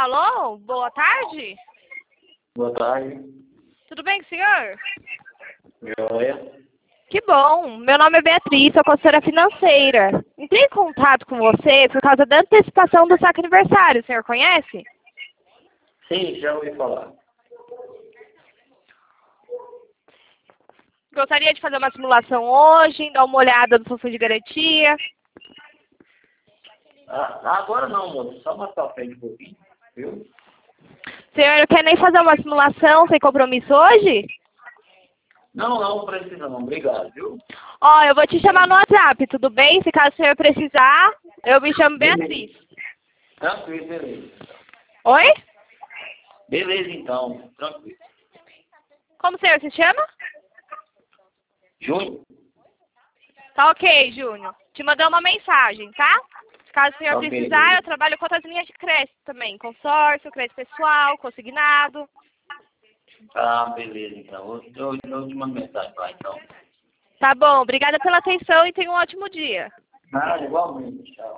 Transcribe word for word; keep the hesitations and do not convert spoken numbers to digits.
Alô, boa tarde. Boa tarde. Tudo bem com o senhor? Joia. Que bom. Meu nome é Beatriz, sou consultora financeira. Entrei em contato com você por causa da antecipação do saque aniversário. O senhor conhece? Sim, já ouvi falar. Gostaria de fazer uma simulação hoje, dar uma olhada no seu fundo de garantia. Ah, agora não, moço. Só mais pra frente um pouquinho, viu? O senhor não quer nem fazer uma simulação sem compromisso hoje? Não, não precisa não. Obrigado, viu? Ó, eu vou te chamar no WhatsApp, tudo bem? Se caso o senhor precisar, eu me chamo Beatriz. Tranquilo, beleza. Oi? Beleza, então. Tranquilo. Como o senhor se chama? Júnior? Tá ok, Júnior. Te mandei uma mensagem, tá? Caso o senhor Ok, precisar, beleza. eu trabalho com outras linhas de crédito também. Consórcio, crédito pessoal, consignado. Ah, beleza, então. Eu, eu, eu te mando mensagem lá, então. Tá bom, obrigada pela atenção e tenha um ótimo dia. Ah, igualmente. Tchau.